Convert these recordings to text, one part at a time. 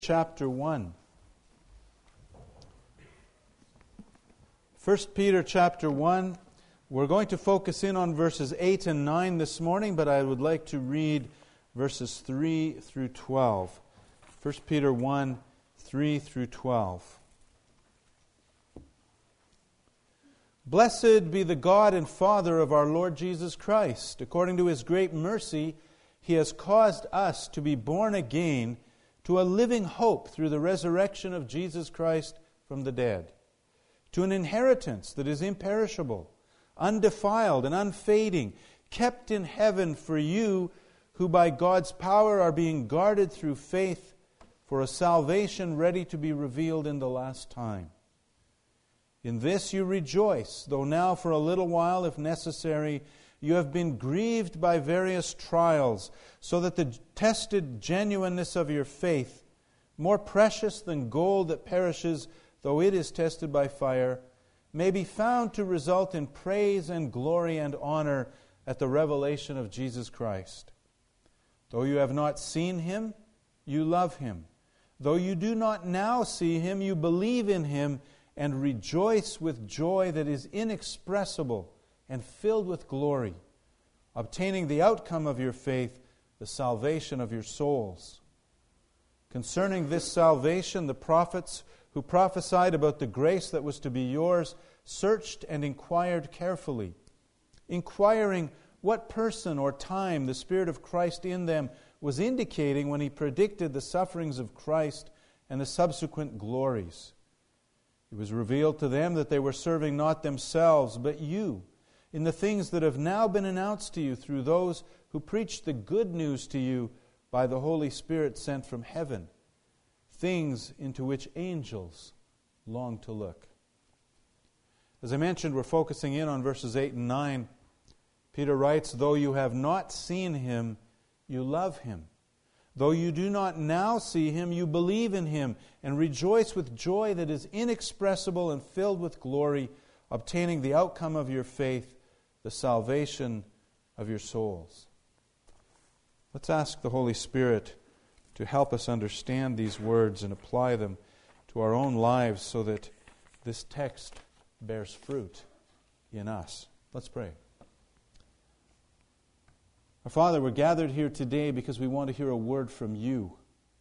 Chapter 1. 1 Peter chapter 1. We're going to focus in on verses 8 and 9 this morning, but I would like to read verses 3 through 12. 1 Peter 1, 3 through 12. Blessed be the God and Father of our Lord Jesus Christ. According to His great mercy, He has caused us to be born again to a living hope through the resurrection of Jesus Christ from the dead, to an inheritance that is imperishable, undefiled and unfading, kept in heaven for you, who by God's power are being guarded through faith for a salvation ready to be revealed in the last time. In this you rejoice, though now for a little while, if necessary, you have been grieved by various trials, so that the tested genuineness of your faith, more precious than gold that perishes, though it is tested by fire, may be found to result in praise and glory and honor at the revelation of Jesus Christ. Though you have not seen Him, you love Him. Though you do not now see Him, you believe in Him and rejoice with joy that is inexpressible and filled with glory, obtaining the outcome of your faith, the salvation of your souls. Concerning this salvation, the prophets who prophesied about the grace that was to be yours searched and inquired carefully, inquiring what person or time the Spirit of Christ in them was indicating when He predicted the sufferings of Christ and the subsequent glories. It was revealed to them that they were serving not themselves, but you, in the things that have now been announced to you through those who preach the good news to you by the Holy Spirit sent from heaven, things into which angels long to look. As I mentioned, we're focusing in on verses 8 and 9. Peter writes, though you have not seen Him, you love Him. Though you do not now see Him, you believe in Him and rejoice with joy that is inexpressible and filled with glory, obtaining the outcome of your faith, the salvation of your souls. Let's ask the Holy Spirit to help us understand these words and apply them to our own lives so that this text bears fruit in us. Let's pray. Our Father, we're gathered here today because we want to hear a word from You.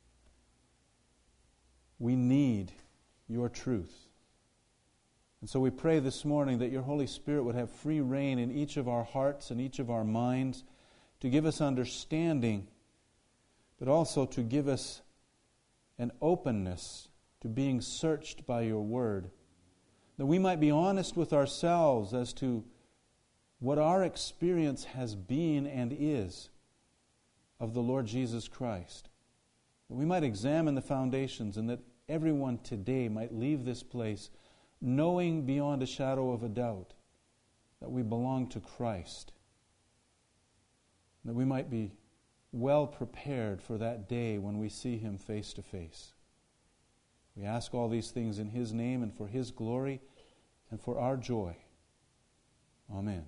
We need Your truth. And so we pray this morning that Your Holy Spirit would have free reign in each of our hearts and each of our minds to give us understanding, but also to give us an openness to being searched by Your Word, that we might be honest with ourselves as to what our experience has been and is of the Lord Jesus Christ. That we might examine the foundations and that everyone today might leave this place knowing beyond a shadow of a doubt that we belong to Christ. That we might be well prepared for that day when we see Him face to face. We ask all these things in His name and for His glory and for our joy. Amen.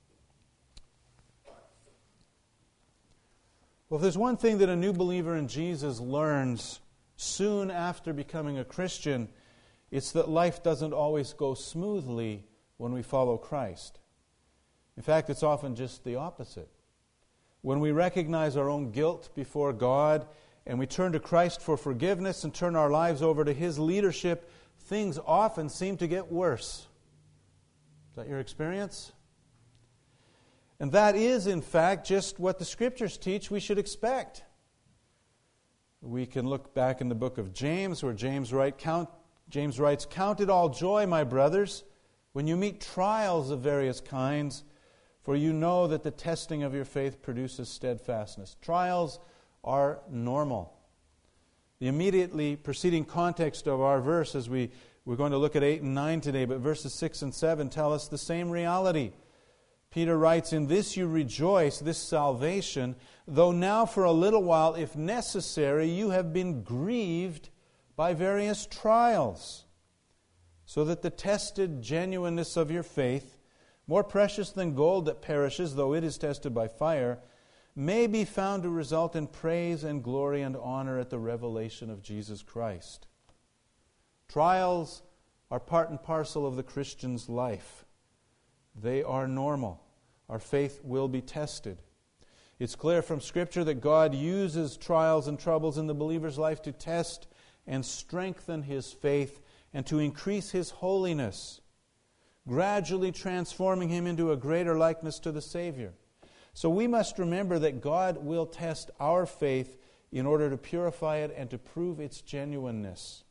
Well, if there's one thing that a new believer in Jesus learns soon after becoming a Christian, it's that life doesn't always go smoothly when we follow Christ. In fact, it's often just the opposite. When we recognize our own guilt before God and we turn to Christ for forgiveness and turn our lives over to His leadership, things often seem to get worse. Is that your experience? And that is, in fact, just what the Scriptures teach we should expect. We can look back in the book of James, where James writes, "Count it all joy, my brothers, when you meet trials of various kinds, for you know that the testing of your faith produces steadfastness." Trials are normal. The immediately preceding context of our verse, as we're going to look at 8 and 9 today, but verses 6 and 7 tell us the same reality. Peter writes, in this you rejoice, this salvation, though now for a little while, if necessary, you have been grieved by various trials, so that the tested genuineness of your faith, more precious than gold that perishes, though it is tested by fire, may be found to result in praise and glory and honor at the revelation of Jesus Christ. Trials are part and parcel of the Christian's life. They are normal. Our faith will be tested. It's clear from Scripture that God uses trials and troubles in the believer's life to test and strengthen his faith and to increase his holiness, gradually transforming him into a greater likeness to the Savior. So we must remember that God will test our faith in order to purify it and to prove its genuineness.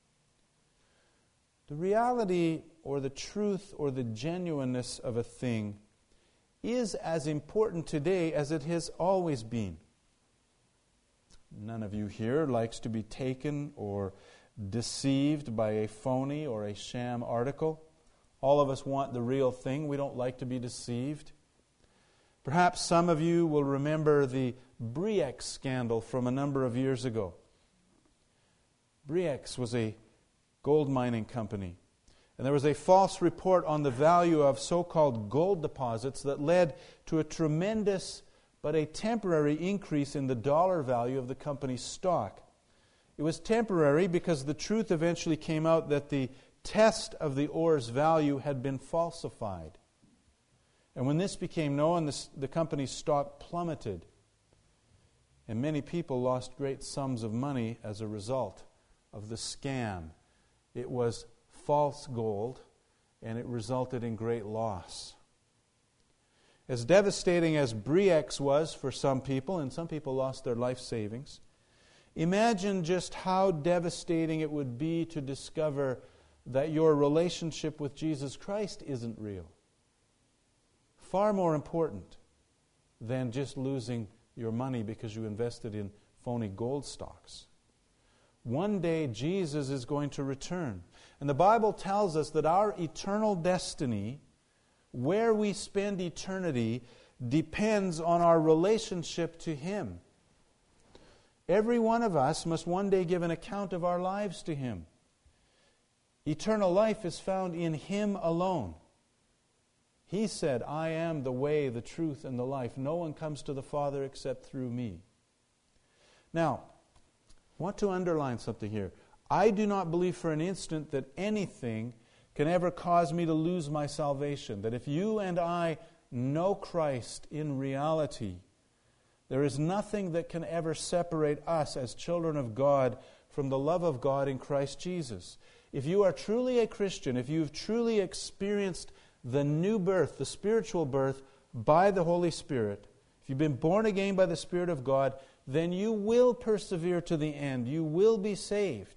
The reality or the truth or the genuineness of a thing is as important today as it has always been. None of you here likes to be taken or deceived by a phony or a sham article. All of us want the real thing. We don't like to be deceived. Perhaps some of you will remember the Bre-X scandal from a number of years ago. Bre-X was a gold mining company. And there was a false report on the value of so-called gold deposits that led to a tremendous but a temporary increase in the dollar value of the company's stock. It was temporary because the truth eventually came out that the test of the ore's value had been falsified. And when this became known, the company's stock plummeted. And many people lost great sums of money as a result of the scam. It was false gold, and it resulted in great loss. As devastating as Bre-X was for some people, and some people lost their life savings, imagine just how devastating it would be to discover that your relationship with Jesus Christ isn't real. Far more important than just losing your money because you invested in phony gold stocks. One day Jesus is going to return. And the Bible tells us that our eternal destiny, where we spend eternity, depends on our relationship to Him. Every one of us must one day give an account of our lives to Him. Eternal life is found in Him alone. He said, "I am the way, the truth, and the life. No one comes to the Father except through me." Now, I want to underline something here. I do not believe for an instant that anything can ever cause me to lose my salvation. That if you and I know Christ in reality, there is nothing that can ever separate us as children of God from the love of God in Christ Jesus. If you are truly a Christian, if you've truly experienced the new birth, the spiritual birth by the Holy Spirit, if you've been born again by the Spirit of God, then you will persevere to the end. You will be saved.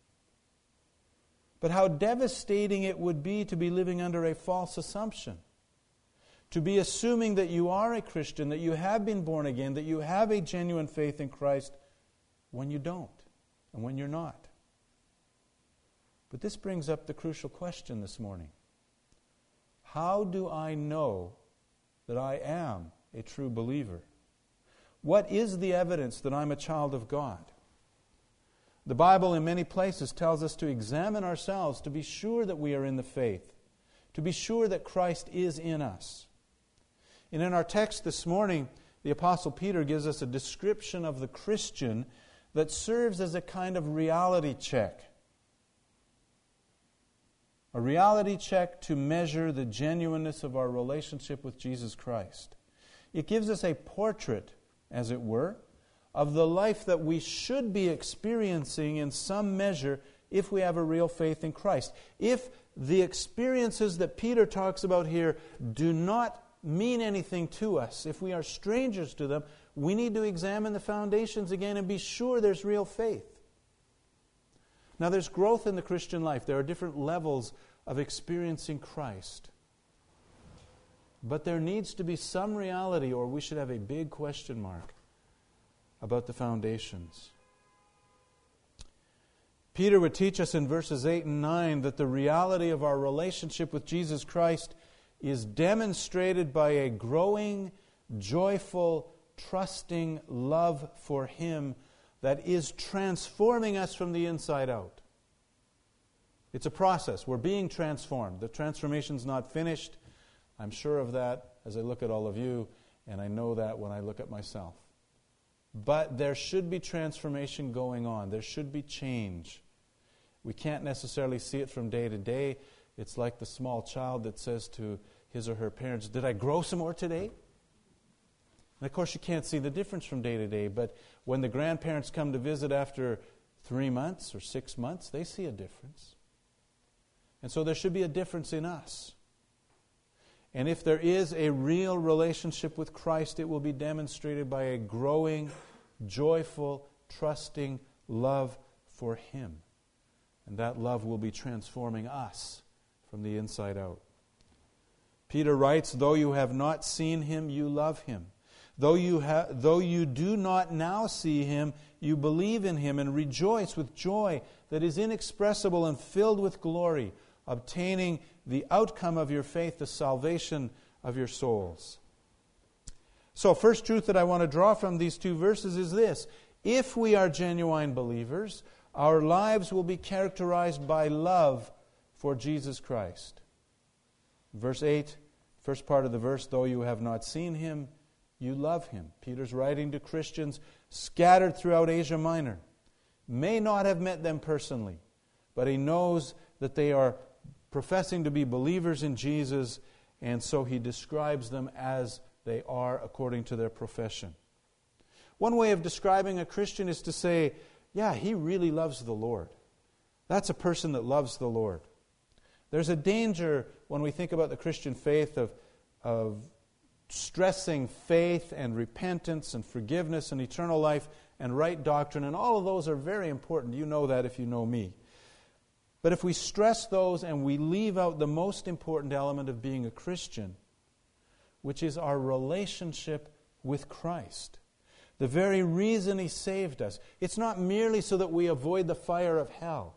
But how devastating it would be to be living under a false assumption. To be assuming that you are a Christian, that you have been born again, that you have a genuine faith in Christ, when you don't, and when you're not. But this brings up the crucial question this morning. How do I know that I am a true believer? What is the evidence that I'm a child of God? The Bible in many places tells us to examine ourselves to be sure that we are in the faith, to be sure that Christ is in us. And in our text this morning, the Apostle Peter gives us a description of the Christian that serves as a kind of reality check. A reality check to measure the genuineness of our relationship with Jesus Christ. It gives us a portrait, as it were, of the life that we should be experiencing in some measure if we have a real faith in Christ. If the experiences that Peter talks about here do not mean anything to us, if we are strangers to them, we need to examine the foundations again and be sure there's real faith. Now, there's growth in the Christian life. There are different levels of experiencing Christ. But there needs to be some reality, or we should have a big question mark about the foundations. Peter would teach us in verses 8 and 9 that the reality of our relationship with Jesus Christ is demonstrated by a growing, joyful, trusting love for Him that is transforming us from the inside out. It's a process. We're being transformed. The transformation's not finished. I'm sure of that as I look at all of you. And I know that when I look at myself. But there should be transformation going on. There should be change. We can't necessarily see it from day to day. It's like the small child that says to his or her parents, "Did I grow some more today?" And of course you can't see the difference from day to day, but when the grandparents come to visit after 3 months or 6 months, they see a difference. And so there should be a difference in us. And if there is a real relationship with Christ, it will be demonstrated by a growing, joyful, trusting love for Him. And that love will be transforming us from the inside out. Peter writes, "Though you have not seen Him, you love Him. Though you do not now see Him, you believe in Him and rejoice with joy that is inexpressible and filled with glory, obtaining the outcome of your faith, the salvation of your souls." So, first truth that I want to draw from these two verses is this: if we are genuine believers, our lives will be characterized by love for Jesus Christ. Verse 8, first part of the verse, "Though you have not seen Him, you love Him." Peter's writing to Christians scattered throughout Asia Minor. May not have met them personally, but he knows that they are professing to be believers in Jesus, and so he describes them as they are according to their profession. One way of describing a Christian is to say, yeah, he really loves the Lord. That's a person that loves the Lord. There's a danger when we think about the Christian faith of stressing faith and repentance and forgiveness and eternal life and right doctrine, and all of those are very important. You know that if you know me. But if we stress those and we leave out the most important element of being a Christian, which is our relationship with Christ, the very reason He saved us, it's not merely so that we avoid the fire of hell.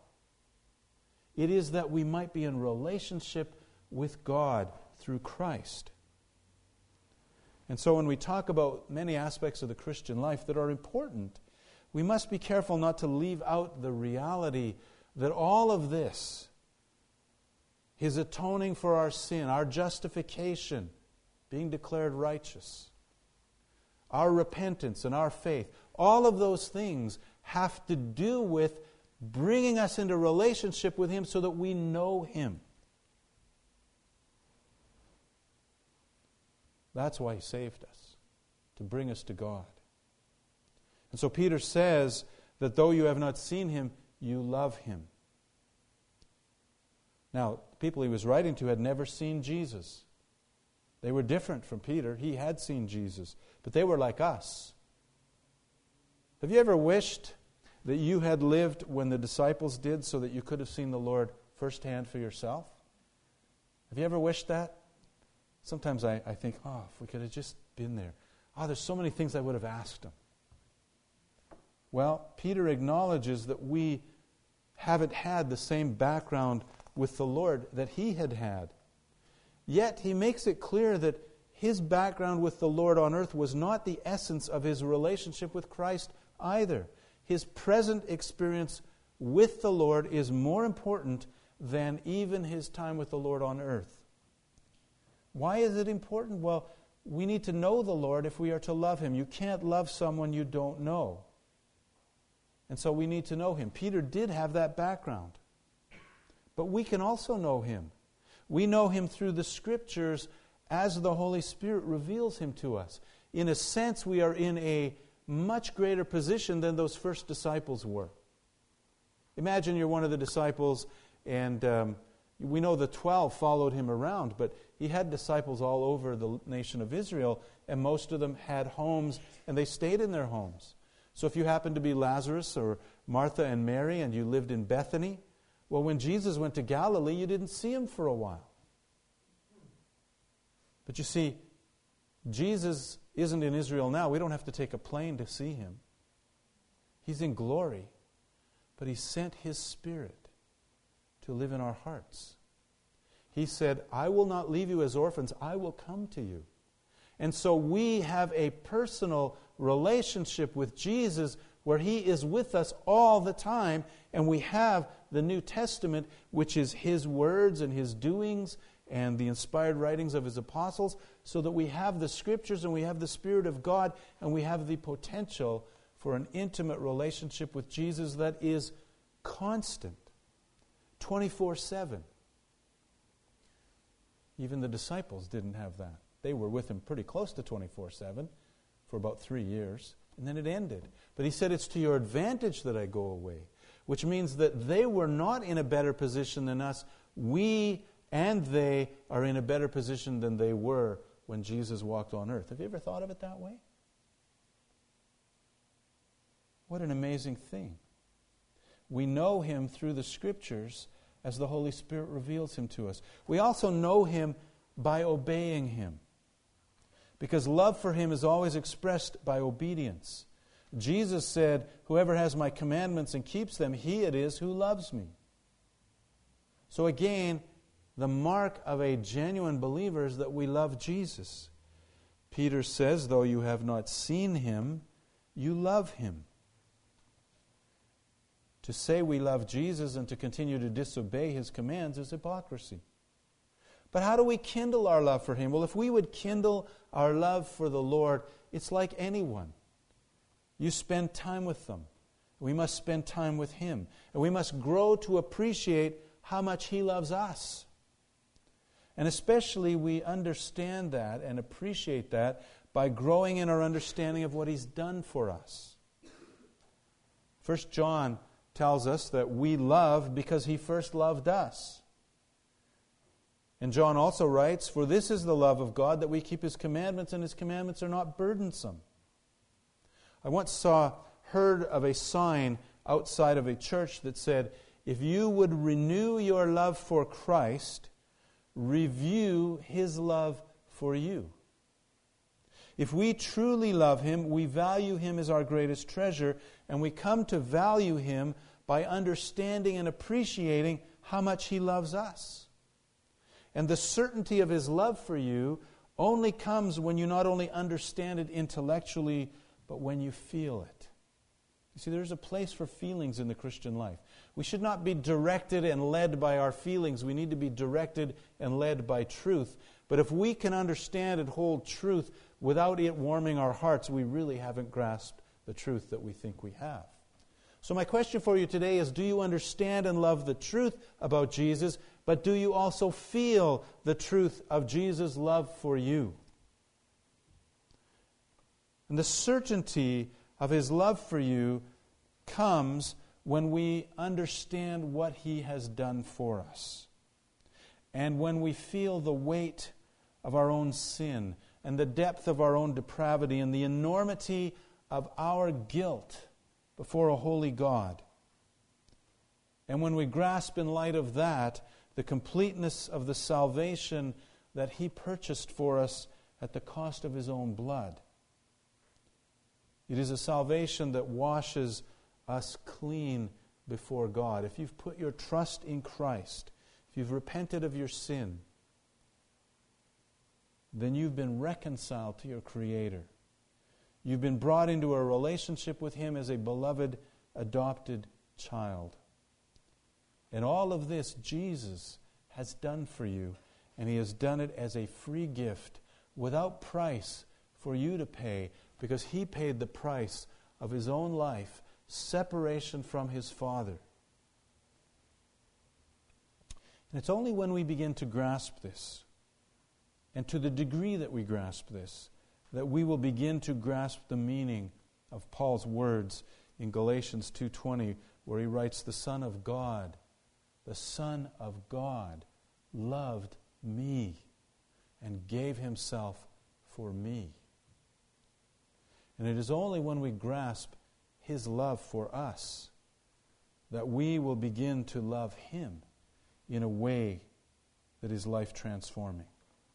It is that we might be in relationship with God through Christ. And so when we talk about many aspects of the Christian life that are important, we must be careful not to leave out the reality that all of this, His atoning for our sin, our justification, being declared righteous, our repentance and our faith, all of those things have to do with bringing us into relationship with Him so that we know Him. That's why He saved us, to bring us to God. And so Peter says that though you have not seen Him, you love Him. Now, the people he was writing to had never seen Jesus. They were different from Peter. He had seen Jesus, but they were like us. Have you ever wished that you had lived when the disciples did so that you could have seen the Lord firsthand for yourself? Have you ever wished that? Sometimes I think, if we could have just been there. There's so many things I would have asked Him. Well, Peter acknowledges that we haven't had the same background with the Lord that he had had. Yet he makes it clear that his background with the Lord on earth was not the essence of his relationship with Christ either. His present experience with the Lord is more important than even his time with the Lord on earth. Why is it important? Well, we need to know the Lord if we are to love Him. You can't love someone you don't know. And so we need to know Him. Peter did have that background. But we can also know Him. We know Him through the Scriptures as the Holy Spirit reveals Him to us. In a sense, we are in a much greater position than those first disciples were. Imagine you're one of the disciples, and we know the 12 followed Him around, but He had disciples all over the nation of Israel, and most of them had homes, and they stayed in their homes. So if you happened to be Lazarus or Martha and Mary, and you lived in Bethany, well, when Jesus went to Galilee, you didn't see Him for a while. But you see, Jesus isn't in Israel now. We don't have to take a plane to see Him. He's in glory, but He sent His Spirit to live in our hearts. He said, I will not leave you as orphans, I will come to you. And so we have a personal relationship with Jesus where He is with us all the time, and we have the New Testament, which is His words and His doings and the inspired writings of his apostles, so that we have the Scriptures and we have the Spirit of God and we have the potential for an intimate relationship with Jesus that is constant, 24/7. Even the disciples didn't have that. They were with him pretty close to 24/7 for about 3 years, and then it ended. But he said, it's to your advantage that I go away, which means that they were not in a better position than us. We and they are in a better position than they were when Jesus walked on earth. Have you ever thought of it that way? What an amazing thing. We know him through the Scriptures as the Holy Spirit reveals him to us. We also know him by obeying him, because love for him is always expressed by obedience. Jesus said, whoever has my commandments and keeps them, he it is who loves me. So again, the mark of a genuine believer is that we love Jesus. Peter says, though you have not seen him, you love him. To say we love Jesus and to continue to disobey his commands is hypocrisy. But how do we kindle our love for him? Well, if we would kindle our love for the Lord, it's like anyone. You spend time with them. We must spend time with him. And we must grow to appreciate how much he loves us. And especially we understand that and appreciate that by growing in our understanding of what he's done for us. 1 John tells us that we love because he first loved us. And John also writes, for this is the love of God, that we keep his commandments, and his commandments are not burdensome. I once heard of a sign outside of a church that said, if you would renew your love for Christ, review his love for you. If we truly love him, we value him as our greatest treasure, and we come to value him by understanding and appreciating how much he loves us. And the certainty of his love for you only comes when you not only understand it intellectually, but when you feel it. You see, there's a place for feelings in the Christian life. We should not be directed and led by our feelings. We need to be directed and led by truth. But if we can understand and hold truth without it warming our hearts, we really haven't grasped the truth that we think we have. So my question for you today is, do you understand and love the truth about Jesus, but do you also feel the truth of Jesus' love for you? And the certainty of his love for you comes when we understand what he has done for us. And when we feel the weight of our own sin and the depth of our own depravity and the enormity of our guilt before a holy God. And when we grasp in light of that the completeness of the salvation that he purchased for us at the cost of his own blood. It is a salvation that washes us clean before God. If you've put your trust in Christ, if you've repented of your sin, then you've been reconciled to your Creator. You've been brought into a relationship with him as a beloved, adopted child. And all of this Jesus has done for you, and he has done it as a free gift, without price for you to pay, because he paid the price of his own life, separation from his Father. And it's only when we begin to grasp this, and to the degree that we grasp this, that we will begin to grasp the meaning of Paul's words in Galatians 2:20, where he writes, the Son of God loved me and gave himself for me. And it is only when we grasp his love for us that we will begin to love him in a way that is life-transforming.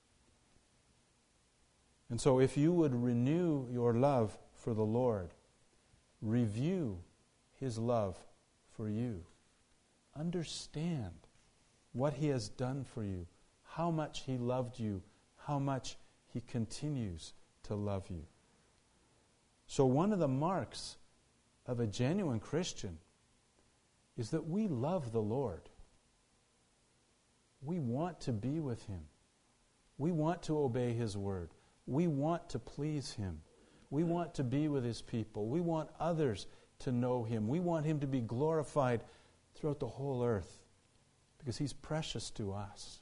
And so if you would renew your love for the Lord, review his love for you. Understand what he has done for you, how much he loved you, how much he continues to love you. So one of the marks of a genuine Christian is that we love the Lord. We want to be with Him. We want to obey His word. We want to please Him. We want to be with His people. We want others to know Him. We want Him to be glorified throughout the whole earth because He's precious to us.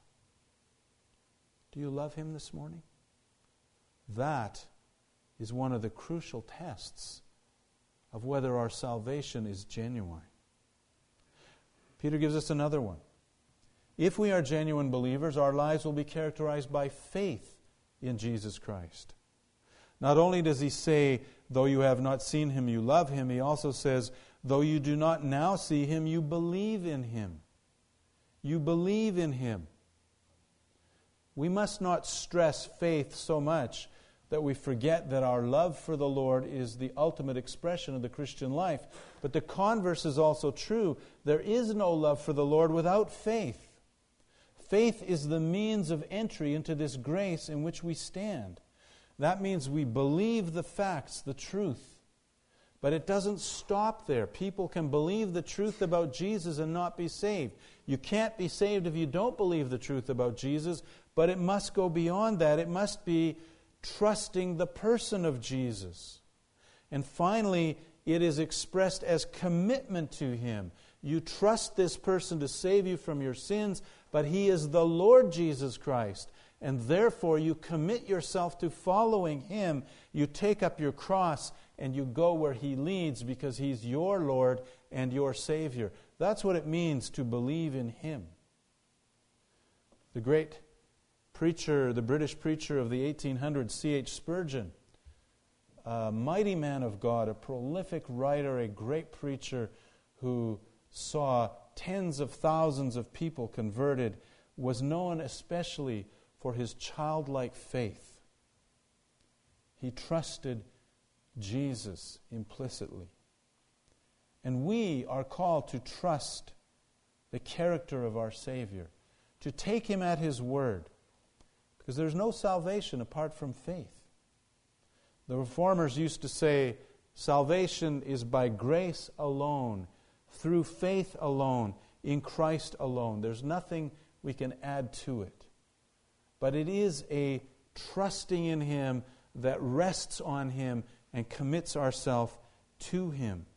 Do you love Him this morning? That is one of the crucial tests of whether our salvation is genuine. Peter gives us another one. If we are genuine believers, our lives will be characterized by faith in Jesus Christ. Not only does he say, though you have not seen Him, you love Him, he also says, though you do not now see Him, you believe in Him. You believe in Him. We must not stress faith so much that we forget that our love for the Lord is the ultimate expression of the Christian life. But the converse is also true. There is no love for the Lord without faith. Faith is the means of entry into this grace in which we stand. That means we believe the facts, the truth. But it doesn't stop there. People can believe the truth about Jesus and not be saved. You can't be saved if you don't believe the truth about Jesus, but it must go beyond that. It must be trusting the person of Jesus. And finally, it is expressed as commitment to Him. You trust this person to save you from your sins, but He is the Lord Jesus Christ. And therefore, you commit yourself to following Him. You take up your cross and you go where He leads because He's your Lord and your Savior. That's what it means to believe in Him. The great preacher, the British preacher of the 1800s, C.H. Spurgeon, a mighty man of God, a prolific writer, a great preacher who saw tens of thousands of people converted, was known especially for his childlike faith. He trusted Jesus implicitly. And we are called to trust the character of our Savior, to take Him at His word, because there's no salvation apart from faith. The Reformers used to say, salvation is by grace alone, through faith alone, in Christ alone. There's nothing we can add to it. But it is a trusting in Him that rests on Him and commits ourselves to Him.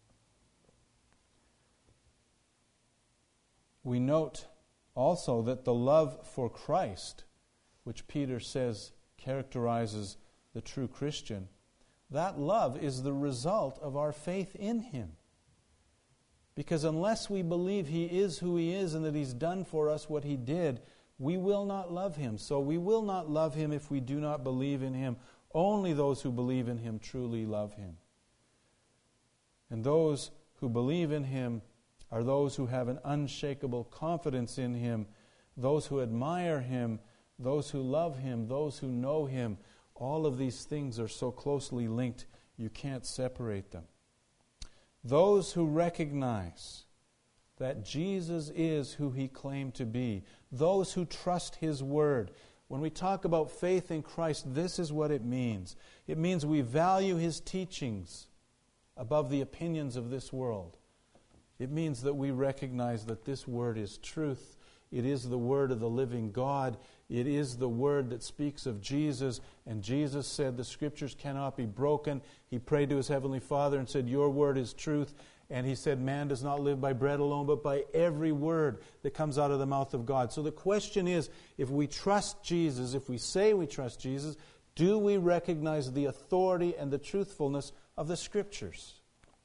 We note also that the love for Christ, which Peter says characterizes the true Christian, that love is the result of our faith in Him. Because unless we believe He is who He is and that He's done for us what He did, we will not love Him. So we will not love Him if we do not believe in Him. Only those who believe in Him truly love Him. And those who believe in Him are those who have an unshakable confidence in Him, those who admire Him, those who love Him, those who know Him. All of these things are so closely linked, you can't separate them. Those who recognize that Jesus is who He claimed to be, those who trust His word. When we talk about faith in Christ, this is what it means. It means we value His teachings above the opinions of this world. It means that we recognize that this word is truth. It is the word of the living God. It is the word that speaks of Jesus. And Jesus said the Scriptures cannot be broken. He prayed to His Heavenly Father and said, your word is truth. And He said, man does not live by bread alone, but by every word that comes out of the mouth of God. So the question is, if we trust Jesus, if we say we trust Jesus, do we recognize the authority and the truthfulness of the Scriptures?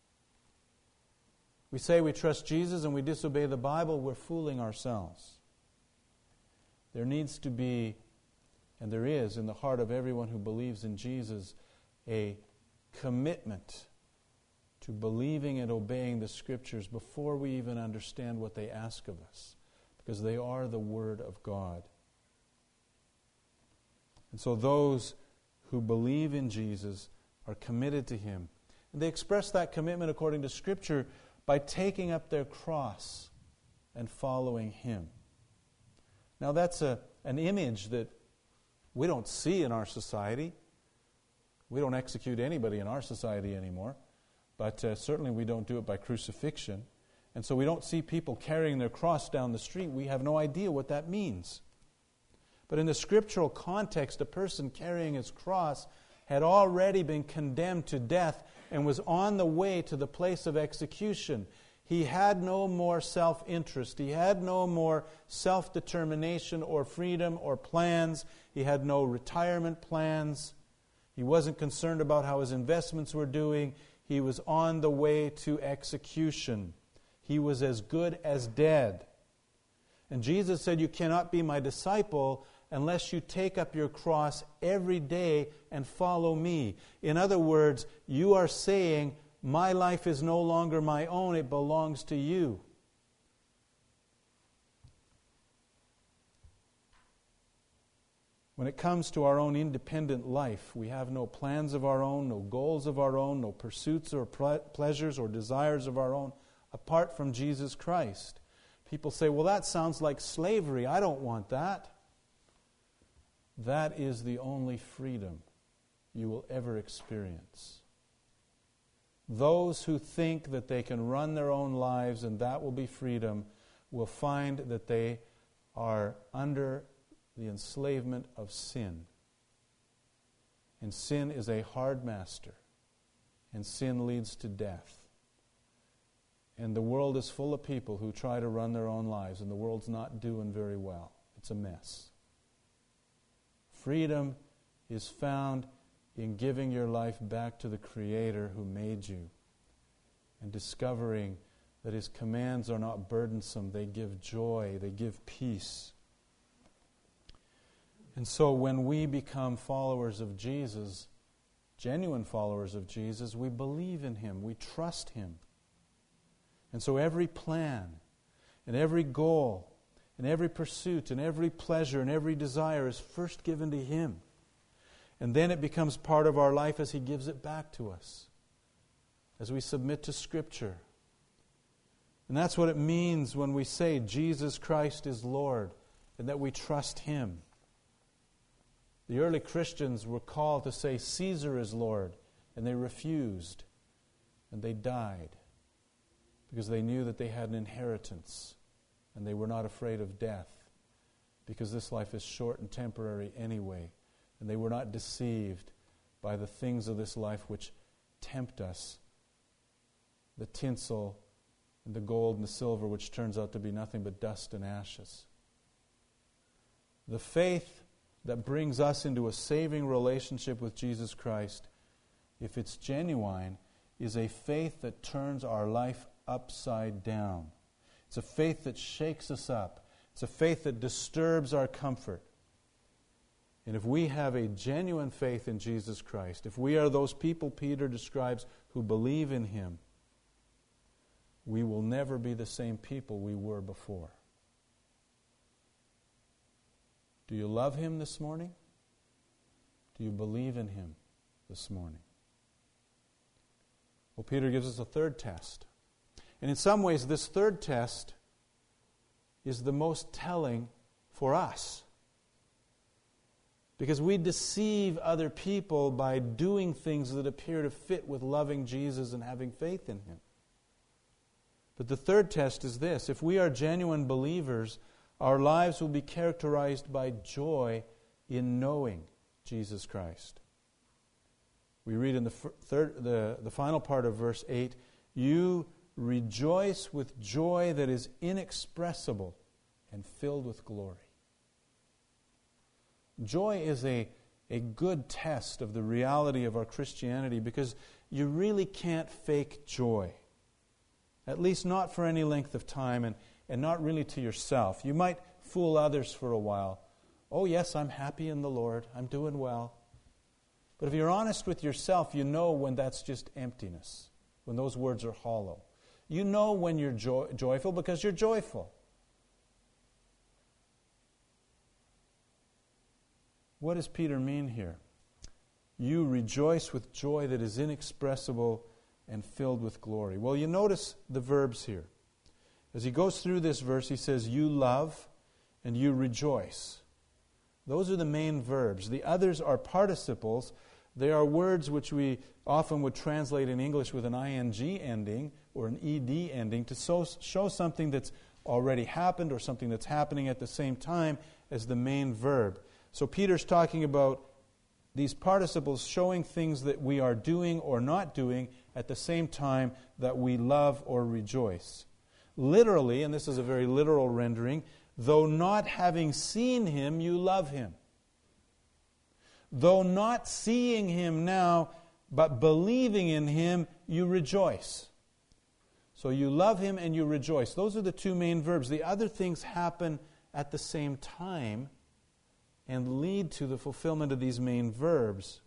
We say we trust Jesus and we disobey the Bible, we're fooling ourselves. There needs to be, and there is in the heart of everyone who believes in Jesus, a commitment to believing and obeying the Scriptures before we even understand what they ask of us, because they are the Word of God. And so those who believe in Jesus are committed to Him. And they express that commitment according to Scripture by taking up their cross and following Him. Now that's an image that we don't see in our society. We don't execute anybody in our society anymore. But certainly we don't do it by crucifixion. And so we don't see people carrying their cross down the street. We have no idea what that means. But in the scriptural context, a person carrying his cross had already been condemned to death and was on the way to the place of execution. He had no more self-interest. He had no more self-determination or freedom or plans. He had no retirement plans. He wasn't concerned about how his investments were doing. He was on the way to execution. He was as good as dead. And Jesus said, "You cannot be my disciple unless you take up your cross every day and follow me." In other words, you are saying, my life is no longer my own, it belongs to you. When it comes to our own independent life, we have no plans of our own, no goals of our own, no pursuits or pleasures or desires of our own, apart from Jesus Christ. People say, well, that sounds like slavery. I don't want that. That is the only freedom you will ever experience. Those who think that they can run their own lives and that will be freedom will find that they are under the enslavement of sin. And sin is a hard master. And sin leads to death. And the world is full of people who try to run their own lives, and the world's not doing very well. It's a mess. Freedom is found in giving your life back to the Creator who made you and discovering that His commands are not burdensome. They give joy. They give peace. And so when we become followers of Jesus, genuine followers of Jesus, we believe in Him. We trust Him. And so every plan and every goal and every pursuit and every pleasure and every desire is first given to Him. And then it becomes part of our life as He gives it back to us, as we submit to Scripture. And that's what it means when we say Jesus Christ is Lord and that we trust Him. The early Christians were called to say Caesar is Lord, and they refused, and they died because they knew that they had an inheritance. And they were not afraid of death because this life is short and temporary anyway. And they were not deceived by the things of this life which tempt us. The tinsel and the gold and the silver which turns out to be nothing but dust and ashes. The faith that brings us into a saving relationship with Jesus Christ, if it's genuine, is a faith that turns our life upside down. It's a faith that shakes us up. It's a faith that disturbs our comfort. And if we have a genuine faith in Jesus Christ, if we are those people Peter describes who believe in Him, we will never be the same people we were before. Do you love Him this morning? Do you believe in Him this morning? Well, Peter gives us a third test. And in some ways, this third test is the most telling for us. Because we deceive other people by doing things that appear to fit with loving Jesus and having faith in Him. But the third test is this: if we are genuine believers, our lives will be characterized by joy in knowing Jesus Christ. We read in the final part of verse 8, "You rejoice with joy that is inexpressible and filled with glory." Joy is a good test of the reality of our Christianity because you really can't fake joy. At least not for any length of time and not really to yourself. You might fool others for a while. Oh yes, I'm happy in the Lord. I'm doing well. But if you're honest with yourself, you know when that's just emptiness, when those words are hollow. You know when you're joyful because you're joyful. What does Peter mean here? You rejoice with joy that is inexpressible and filled with glory. Well, you notice the verbs here. As he goes through this verse, he says, you love and you rejoice. Those are the main verbs. The others are participles. They are words which we often would translate in English with an ing ending, or an ed ending to show something that's already happened or something that's happening at the same time as the main verb. So Peter's talking about these participles showing things that we are doing or not doing at the same time that we love or rejoice. Literally, and this is a very literal rendering, though not having seen him, you love him. Though not seeing him now, but believing in him, you rejoice. So you love him and you rejoice. Those are the two main verbs. The other things happen at the same time and lead to the fulfillment of these main verbs.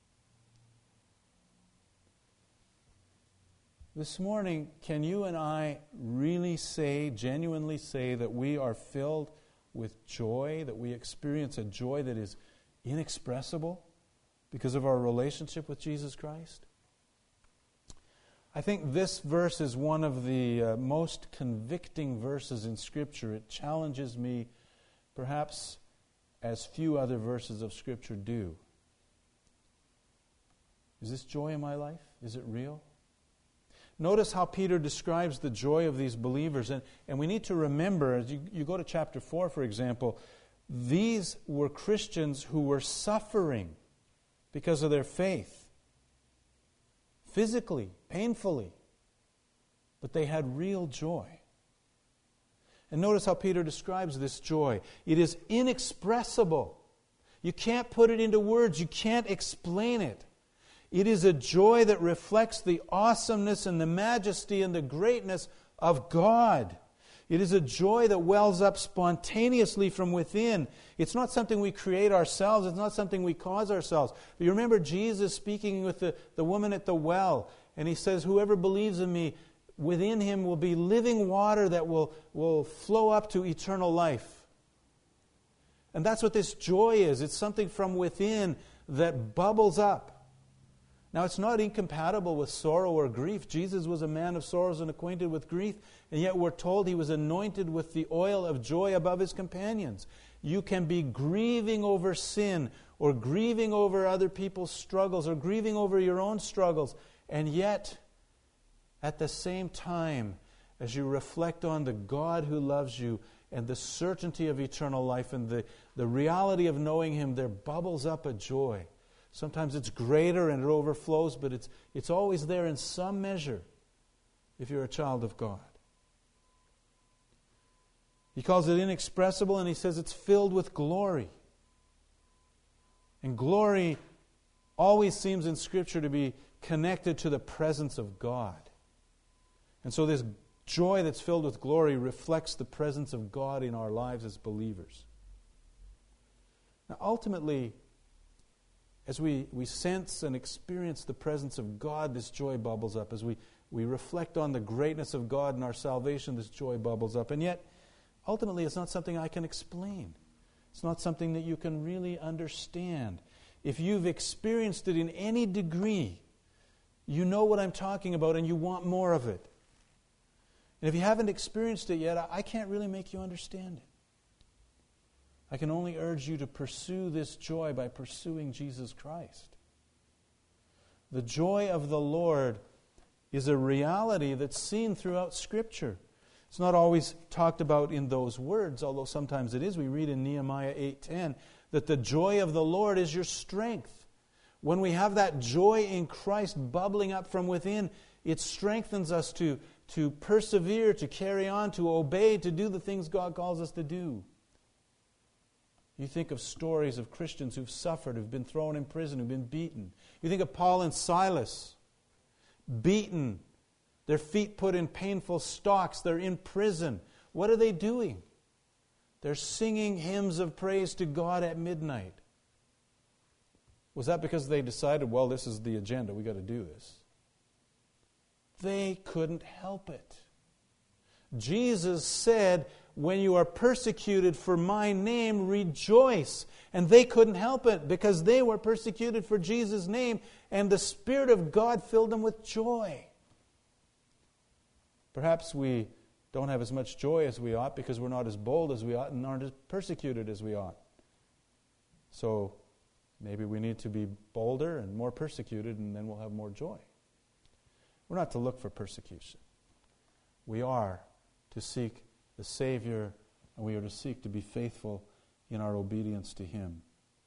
This morning, can you and I really say, genuinely say, that we are filled with joy, that we experience a joy that is inexpressible because of our relationship with Jesus Christ? I think this verse is one of the most convicting verses in Scripture. It challenges me perhaps as few other verses of Scripture do. Is this joy in my life? Is it real? Notice how Peter describes the joy of these believers. And we need to remember, as you go to chapter 4, for example, these were Christians who were suffering because of their faith. Physically, painfully. But they had real joy. And notice how Peter describes this joy. It is inexpressible. You can't put it into words. You can't explain it. It is a joy that reflects the awesomeness and the majesty and the greatness of God. It is a joy that wells up spontaneously from within. It's not something we create ourselves. It's not something we cause ourselves. But you remember Jesus speaking with the woman at the well, and he says, whoever believes in me, within him will be living water that will flow up to eternal life. And that's what this joy is. It's something from within that bubbles up. Now, it's not incompatible with sorrow or grief. Jesus was a man of sorrows and acquainted with grief, and yet we're told he was anointed with the oil of joy above his companions. You can be grieving over sin, or grieving over other people's struggles, or grieving over your own struggles, and yet, at the same time, as you reflect on the God who loves you, and the certainty of eternal life, and the reality of knowing him, there bubbles up a joy. Sometimes it's greater and it overflows, but it's always there in some measure if you're a child of God. He calls it inexpressible, and he says it's filled with glory. And glory always seems in Scripture to be connected to the presence of God. And so this joy that's filled with glory reflects the presence of God in our lives as believers. Now, ultimately, as we sense and experience the presence of God, this joy bubbles up. As we reflect on the greatness of God and our salvation, this joy bubbles up. And yet, ultimately, it's not something I can explain. It's not something that you can really understand. If you've experienced it in any degree, you know what I'm talking about and you want more of it. And if you haven't experienced it yet, I can't really make you understand it. I can only urge you to pursue this joy by pursuing Jesus Christ. The joy of the Lord is a reality that's seen throughout Scripture. It's not always talked about in those words, although sometimes it is. We read in Nehemiah 8:10 that the joy of the Lord is your strength. When we have that joy in Christ bubbling up from within, it strengthens us to persevere, to carry on, to obey, to do the things God calls us to do. You think of stories of Christians who've suffered, who've been thrown in prison, who've been beaten. You think of Paul and Silas, beaten, their feet put in painful stocks, they're in prison. What are they doing? They're singing hymns of praise to God at midnight. Was that because they decided, well, this is the agenda, we've got to do this? They couldn't help it. Jesus said, when you are persecuted for my name, rejoice. And they couldn't help it because they were persecuted for Jesus' name, and the Spirit of God filled them with joy. Perhaps we don't have as much joy as we ought because we're not as bold as we ought and aren't as persecuted as we ought. So maybe we need to be bolder and more persecuted, and then we'll have more joy. We're not to look for persecution. we are to seek the Savior, and we are to seek to be faithful in our obedience to Him.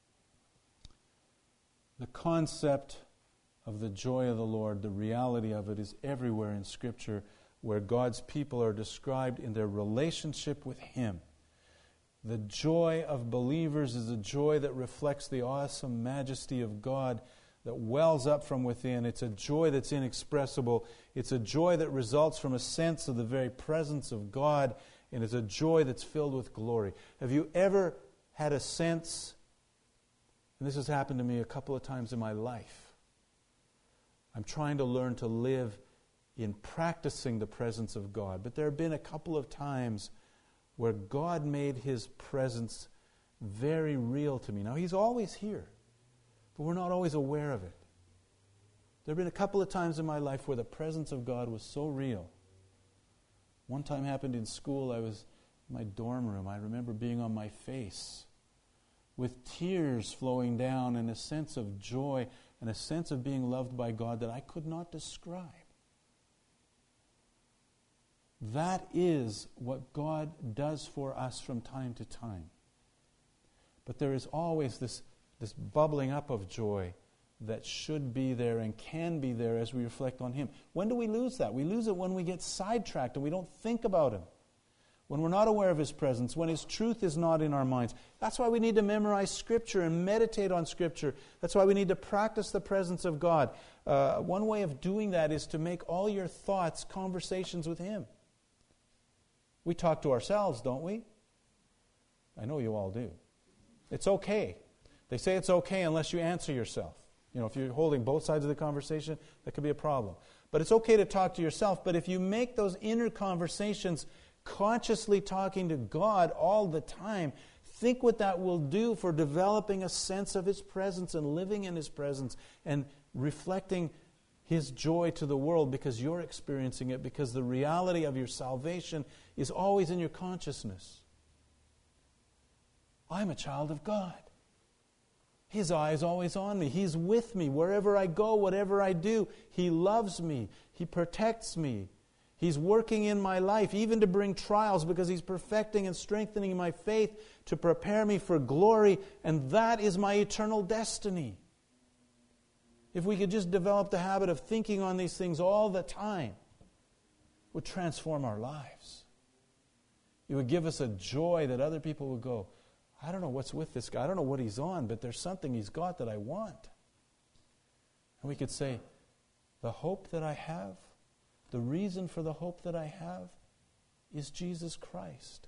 The concept of the joy of the Lord, the reality of it, is everywhere in Scripture where God's people are described in their relationship with Him. The joy of believers is a joy that reflects the awesome majesty of God that wells up from within. It's a joy that's inexpressible. It's a joy that results from a sense of the very presence of God, and it's a joy that's filled with glory. Have you ever had a sense, and this has happened to me a couple of times in my life, I'm trying to learn to live in practicing the presence of God, but there have been a couple of times where God made His presence very real to me. Now, He's always here, but we're not always aware of it. There have been a couple of times in my life where the presence of God was so real. One time happened in school. I was in my dorm room. I remember being on my face with tears flowing down and a sense of joy and a sense of being loved by God that I could not describe. That is what God does for us from time to time. But there is always this bubbling up of joy that should be there and can be there as we reflect on Him. When do we lose that? We lose it when we get sidetracked and we don't think about Him. When we're not aware of His presence, when His truth is not in our minds. That's why we need to memorize Scripture and meditate on Scripture. That's why we need to practice the presence of God. One way of doing that is to make all your thoughts conversations with Him. We talk to ourselves, don't we? I know you all do. It's okay. They say it's okay unless you answer yourself. You know, if you're holding both sides of the conversation, that could be a problem. But it's okay to talk to yourself. But if you make those inner conversations consciously talking to God all the time, think what that will do for developing a sense of His presence and living in His presence and reflecting His joy to the world because you're experiencing it, because the reality of your salvation is always in your consciousness. I'm a child of God. His eye is always on me. He's with me wherever I go, whatever I do. He loves me. He protects me. He's working in my life, even to bring trials, because He's perfecting and strengthening my faith to prepare me for glory, and that is my eternal destiny. If we could just develop the habit of thinking on these things all the time, it would transform our lives. It would give us a joy that other people would go, I don't know what's with this guy. I don't know what he's on, but there's something he's got that I want. And we could say, the hope that I have, the reason for the hope that I have is Jesus Christ.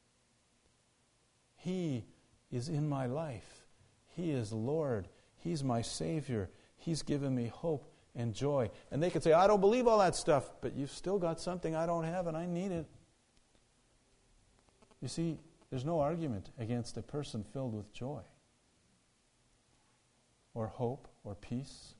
He is in my life. He is Lord. He's my Savior. He's given me hope and joy. And they could say, I don't believe all that stuff, but you've still got something I don't have and I need it. You see, there's no argument against a person filled with joy or hope or peace.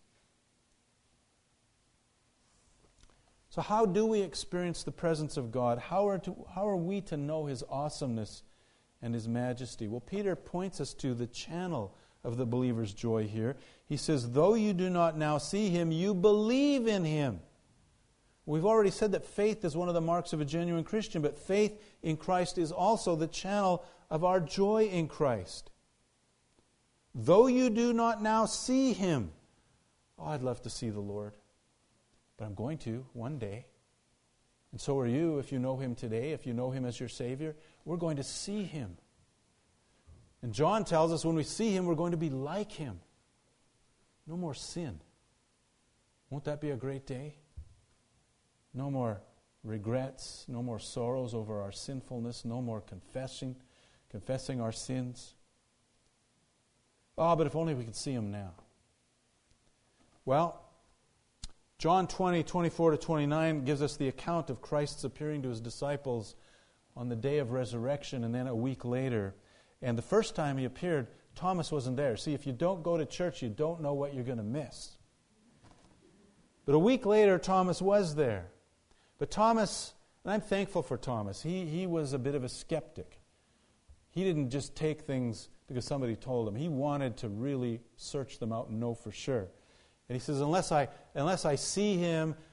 So how do we experience the presence of God? How are we to know His awesomeness and His majesty? Well, Peter points us to the channel of the believer's joy here. He says, though you do not now see Him, you believe in Him. We've already said that faith is one of the marks of a genuine Christian, but faith in Christ is also the channel of our joy in Christ. Though you do not now see Him. Oh, I'd love to see the Lord. But I'm going to one day. And so are you if you know Him today, if you know Him as your Savior. We're going to see Him. And John tells us when we see Him, we're going to be like Him. No more sin. Won't that be a great day? No more regrets, no more sorrows over our sinfulness, no more confessing our sins. Oh, but if only we could see Him now. Well, John 20:24-29 gives us the account of Christ's appearing to His disciples on the day of resurrection and then a week later. And the first time He appeared, Thomas wasn't there. See, if you don't go to church, you don't know what you're going to miss. But a week later, Thomas was there. But Thomas, and I'm thankful for Thomas, he was a bit of a skeptic. He didn't just take things because somebody told him. He wanted to really search them out and know for sure. And he says, unless I see Him,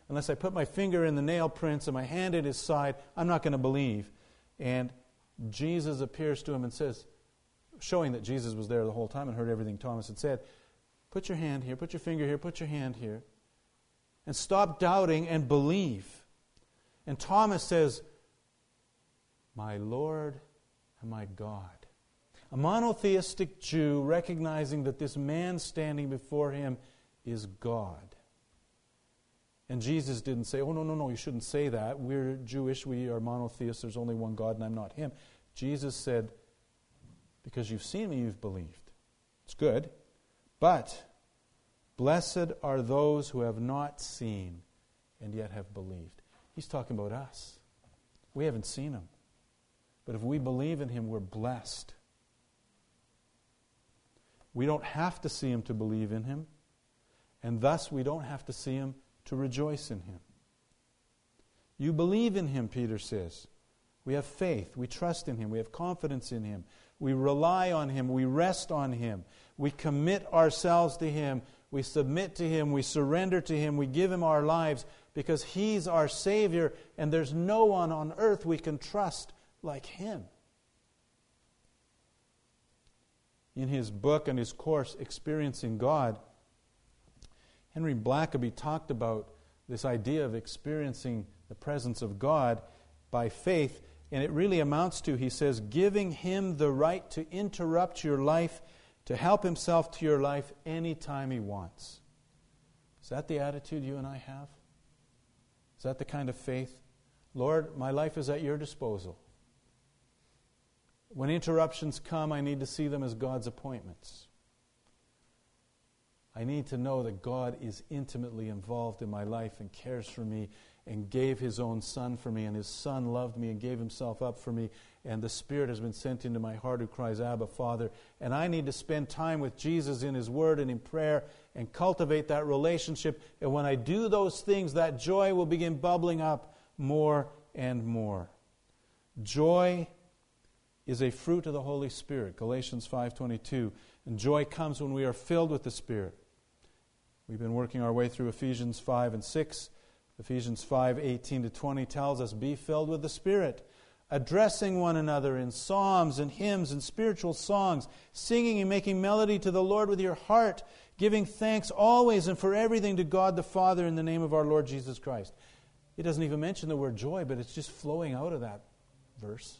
unless I put my finger in the nail prints and my hand in his side, I'm not going to believe. And Jesus appears to him and says, showing that Jesus was there the whole time and heard everything Thomas had said, put your hand here, put your finger here, put your hand here, and stop doubting and believe. And Thomas says, my Lord and my God. A monotheistic Jew recognizing that this man standing before him is God. And Jesus didn't say, oh, no, you shouldn't say that. We're Jewish, we are monotheists, there's only one God and I'm not him. Jesus said, because you've seen me, you've believed. It's good. But blessed are those who have not seen and yet have believed. He's talking about us. We haven't seen him. But if we believe in him, we're blessed. We don't have to see him to believe in him, and thus we don't have to see him to rejoice in him. You believe in him, Peter says. We have faith. We trust in him. We have confidence in him. We rely on him. We rest on him. We commit ourselves to him. We submit to him. We surrender to him. We give him our lives because he's our Savior, and there's no one on earth we can trust like him. In his book and his course, Experiencing God, Henry Blackaby talked about this idea of experiencing the presence of God by faith, and it really amounts to, he says, giving him the right to interrupt your life, to help himself to your life anytime he wants. Is that the attitude you and I have? Is that the kind of faith? Lord, my life is at your disposal. When interruptions come, I need to see them as God's appointments. I need to know that God is intimately involved in my life and cares for me and gave his own Son for me, and his Son loved me and gave himself up for me, and the Spirit has been sent into my heart who cries, Abba, Father. And I need to spend time with Jesus in his word and in prayer and cultivate that relationship. And when I do those things, that joy will begin bubbling up more and more. Joy is a fruit of the Holy Spirit, Galatians 5:22. And joy comes when we are filled with the Spirit. We've been working our way through Ephesians 5 and 6. Ephesians 5:18-20 tells us, be filled with the Spirit, addressing one another in psalms and hymns and spiritual songs, singing and making melody to the Lord with your heart, giving thanks always and for everything to God the Father in the name of our Lord Jesus Christ. It doesn't even mention the word joy, but it's just flowing out of that verse.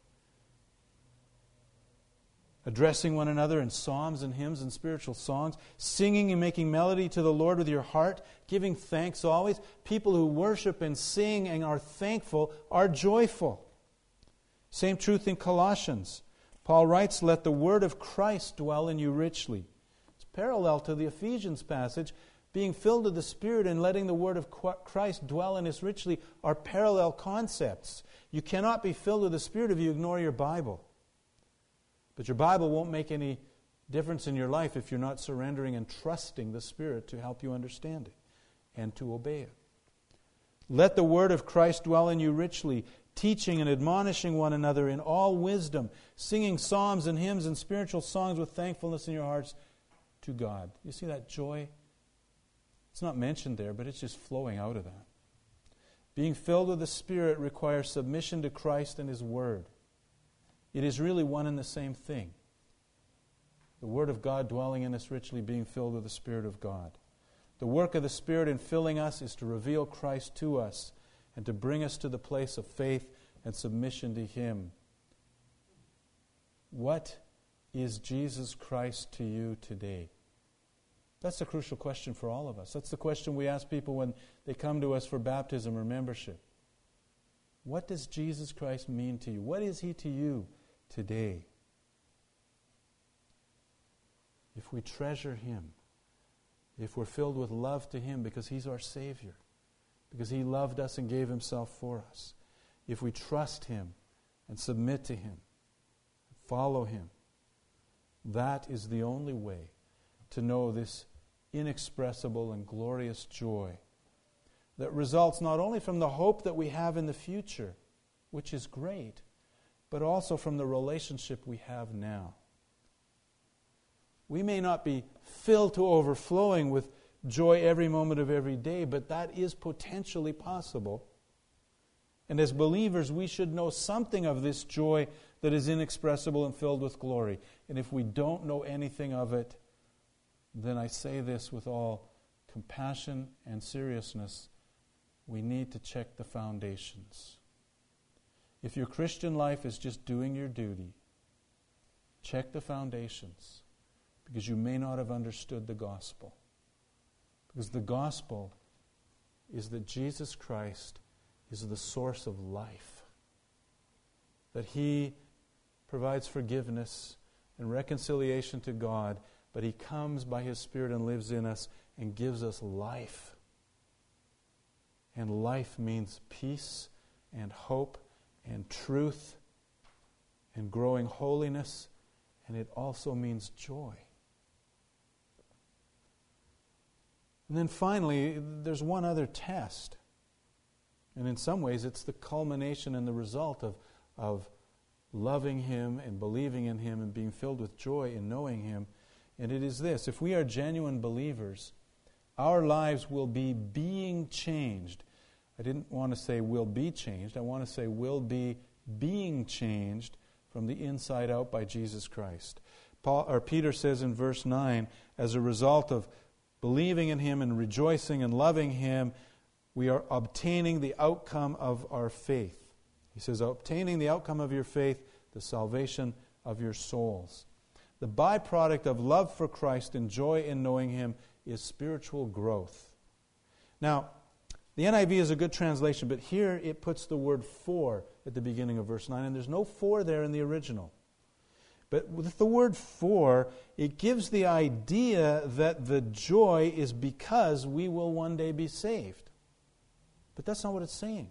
Addressing one another in psalms and hymns and spiritual songs, singing and making melody to the Lord with your heart, giving thanks always. People who worship and sing and are thankful are joyful. Same truth in Colossians. Paul writes, let the word of Christ dwell in you richly. It's parallel to the Ephesians passage. Being filled with the Spirit and letting the word of Christ dwell in us richly are parallel concepts. You cannot be filled with the Spirit if you ignore your Bible. But your Bible won't make any difference in your life if you're not surrendering and trusting the Spirit to help you understand it and to obey it. Let the word of Christ dwell in you richly, teaching and admonishing one another in all wisdom, singing psalms and hymns and spiritual songs with thankfulness in your hearts to God. You see that joy? It's not mentioned there, but it's just flowing out of that. Being filled with the Spirit requires submission to Christ and his word. It is really one and the same thing. The Word of God dwelling in us richly, being filled with the Spirit of God. The work of the Spirit in filling us is to reveal Christ to us and to bring us to the place of faith and submission to him. What is Jesus Christ to you today? That's a crucial question for all of us. That's the question we ask people when they come to us for baptism or membership. What does Jesus Christ mean to you? What is he to you today? If we treasure him, if we're filled with love to him because he's our Savior, because he loved us and gave himself for us, if we trust him and submit to him, follow him, that is the only way to know this inexpressible and glorious joy that results not only from the hope that we have in the future, which is great, but also from the relationship we have now. We may not be filled to overflowing with joy every moment of every day, but that is potentially possible. And as believers, we should know something of this joy that is inexpressible and filled with glory. And if we don't know anything of it, then I say this with all compassion and seriousness, we need to check the foundations. If your Christian life is just doing your duty, check the foundations, because you may not have understood the gospel. Because the gospel is that Jesus Christ is the source of life, that He provides forgiveness and reconciliation to God, but He comes by His Spirit and lives in us and gives us life. And life means peace and hope and truth and growing holiness, and it also means joy. And then finally, there's one other test. And in some ways, it's the culmination and the result of loving Him and believing in Him and being filled with joy in knowing Him. And it is this: if we are genuine believers, our lives will be being changed. I didn't want to say will be changed. I want to say will be being changed from the inside out by Jesus Christ. Peter says in verse 9, as a result of believing in Him and rejoicing and loving Him, we are obtaining the outcome of our faith. He says, obtaining the outcome of your faith, the salvation of your souls. The byproduct of love for Christ and joy in knowing Him is spiritual growth. Now, the NIV is a good translation, but here it puts the word for at the beginning of verse 9, and there's no for there in the original. But with the word for, it gives the idea that the joy is because we will one day be saved. But that's not what it's saying.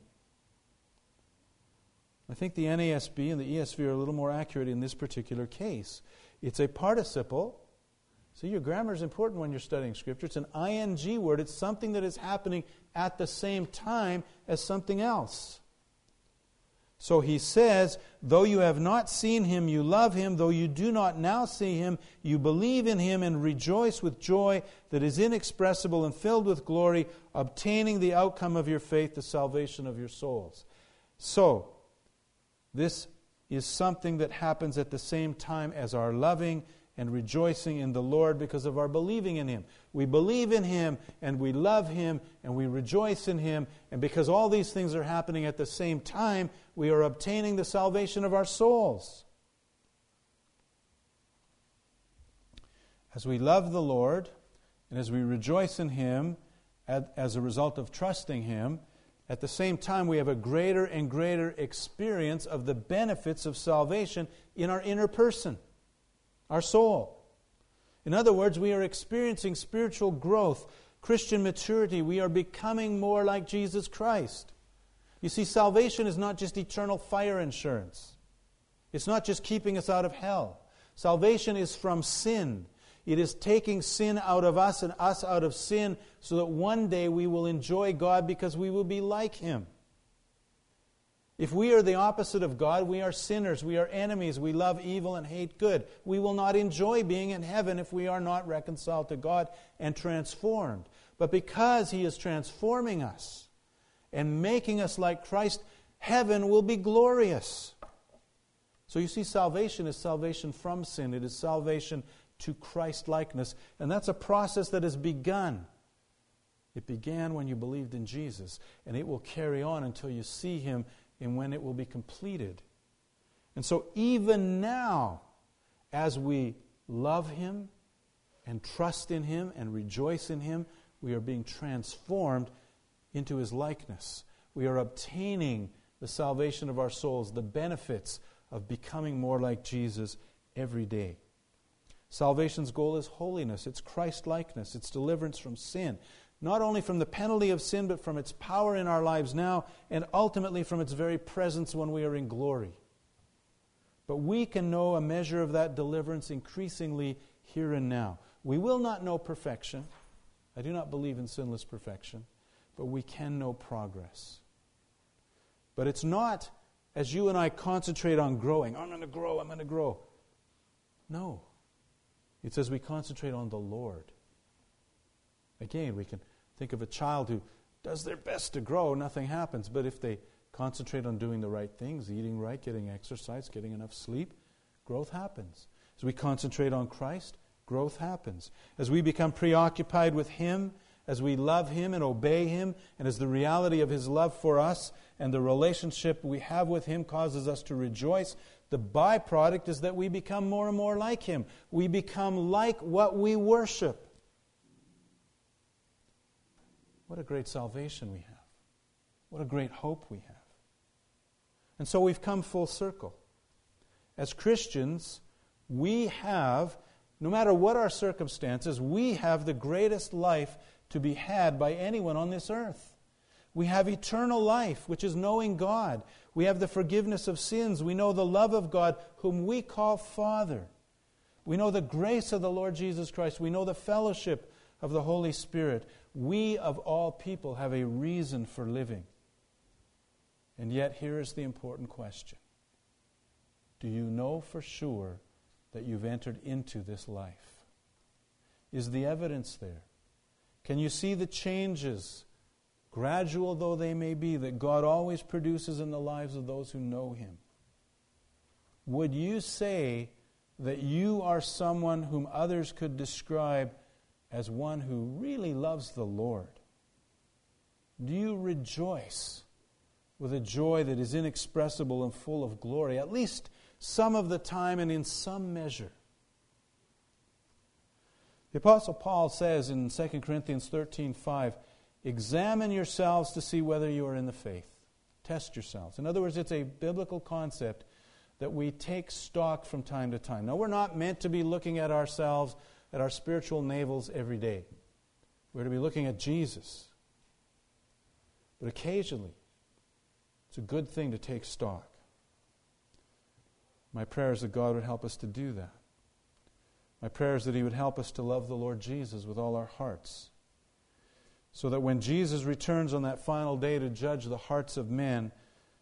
I think the NASB and the ESV are a little more accurate in this particular case. It's a participle. See, your grammar is important when you're studying Scripture. It's an ing word. It's something that is happening at the same time as something else. So he says, though you have not seen Him, you love Him. Though you do not now see Him, you believe in Him and rejoice with joy that is inexpressible and filled with glory, obtaining the outcome of your faith, the salvation of your souls. So, this is something that happens at the same time as our loving and rejoicing in the Lord because of our believing in Him. We believe in Him and we love Him and we rejoice in Him, and because all these things are happening at the same time, we are obtaining the salvation of our souls. As we love the Lord and as we rejoice in Him as a result of trusting Him, at the same time we have a greater and greater experience of the benefits of salvation in our inner person, our soul. In other words, we are experiencing spiritual growth, Christian maturity. We are becoming more like Jesus Christ. You see, salvation is not just eternal fire insurance. It's not just keeping us out of hell. Salvation is from sin. It is taking sin out of us and us out of sin so that one day we will enjoy God because we will be like Him. If we are the opposite of God, we are sinners, we are enemies, we love evil and hate good. We will not enjoy being in heaven if we are not reconciled to God and transformed. But because He is transforming us and making us like Christ, heaven will be glorious. So you see, salvation is salvation from sin. It is salvation to Christ-likeness. And that's a process that has begun. It began when you believed in Jesus, and it will carry on until you see Him and when it will be completed. And so even now, as we love Him and trust in Him and rejoice in Him, we are being transformed into His likeness. We are obtaining the salvation of our souls, the benefits of becoming more like Jesus every day. Salvation's goal is holiness. It's Christ-likeness. It's deliverance from sin. Not only from the penalty of sin, but from its power in our lives now, and ultimately from its very presence when we are in glory. But we can know a measure of that deliverance increasingly here and now. We will not know perfection. I do not believe in sinless perfection, but we can know progress. But it's not as you and I concentrate on growing. I'm going to grow. No. It's as we concentrate on the Lord. Again, we can think of a child who does their best to grow, nothing happens. But if they concentrate on doing the right things, eating right, getting exercise, getting enough sleep, growth happens. As we concentrate on Christ, growth happens. As we become preoccupied with Him, as we love Him and obey Him, and as the reality of His love for us and the relationship we have with Him causes us to rejoice, the byproduct is that we become more and more like Him. We become like what we worship. What a great salvation we have. What a great hope we have. And so we've come full circle. As Christians, we have, no matter what our circumstances, we have the greatest life to be had by anyone on this earth. We have eternal life, which is knowing God. We have the forgiveness of sins. We know the love of God, whom we call Father. We know the grace of the Lord Jesus Christ. We know the fellowship of the Holy Spirit. We, of all people, have a reason for living. And yet, here is the important question. Do you know for sure that you've entered into this life? Is the evidence there? Can you see the changes, gradual though they may be, that God always produces in the lives of those who know Him? Would you say that you are someone whom others could describe as one who really loves the Lord? Do you rejoice with a joy that is inexpressible and full of glory, at least some of the time and in some measure? The Apostle Paul says in 2 Corinthians 13:5, examine yourselves to see whether you are in the faith. Test yourselves. In other words, it's a biblical concept that we take stock from time to time. Now, we're not meant to be looking at ourselves, at our spiritual navels every day. We're to be looking at Jesus. But occasionally, it's a good thing to take stock. My prayer is that God would help us to do that. My prayer is that He would help us to love the Lord Jesus with all our hearts, so that when Jesus returns on that final day to judge the hearts of men,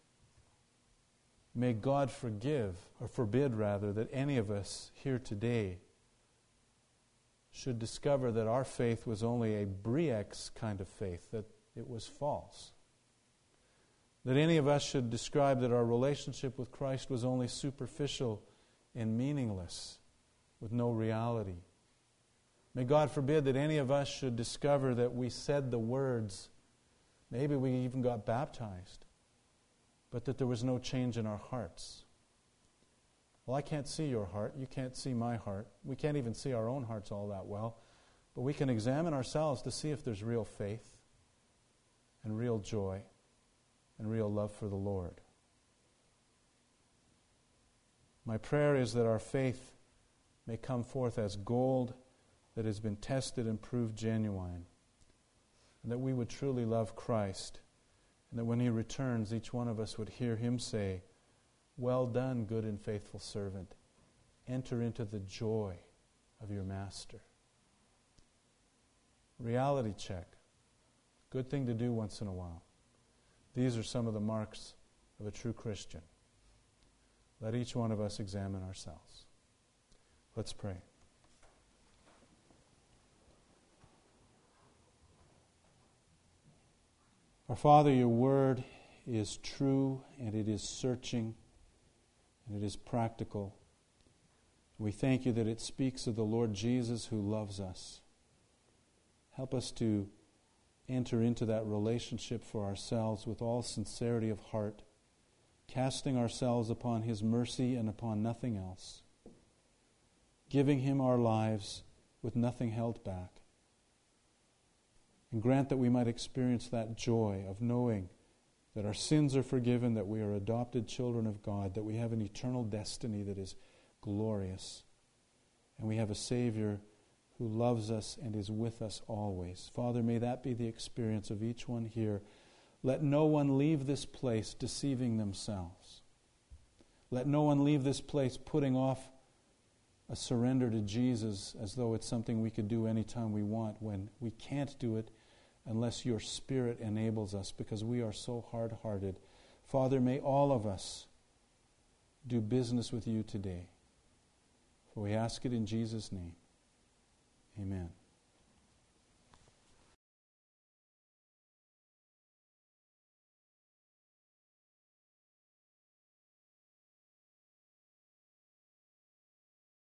may God forbid that any of us here today should discover that our faith was only a Bre-X kind of faith, that it was false. That any of us should describe that our relationship with Christ was only superficial and meaningless, with no reality. May God forbid that any of us should discover that we said the words, maybe we even got baptized, but that there was no change in our hearts. Well, I can't see your heart. You can't see my heart. We can't even see our own hearts all that well. But we can examine ourselves to see if there's real faith and real joy and real love for the Lord. My prayer is that our faith may come forth as gold that has been tested and proved genuine, and that we would truly love Christ, and that when He returns, each one of us would hear Him say, well done, good and faithful servant. Enter into the joy of your Master. Reality check. Good thing to do once in a while. These are some of the marks of a true Christian. Let each one of us examine ourselves. Let's pray. Our Father, your word is true, and it is searching, and it is practical. We thank you that it speaks of the Lord Jesus who loves us. Help us to enter into that relationship for ourselves with all sincerity of heart, casting ourselves upon His mercy and upon nothing else, giving Him our lives with nothing held back. And grant that we might experience that joy of knowing that our sins are forgiven, that we are adopted children of God, that we have an eternal destiny that is glorious, and we have a Savior who loves us and is with us always. Father, may that be the experience of each one here. Let no one leave this place deceiving themselves. Let no one leave this place putting off a surrender to Jesus as though it's something we could do anytime we want, when we can't do it unless your Spirit enables us, because we are so hard-hearted. Father, may all of us do business with you today. For we ask it in Jesus' name. Amen.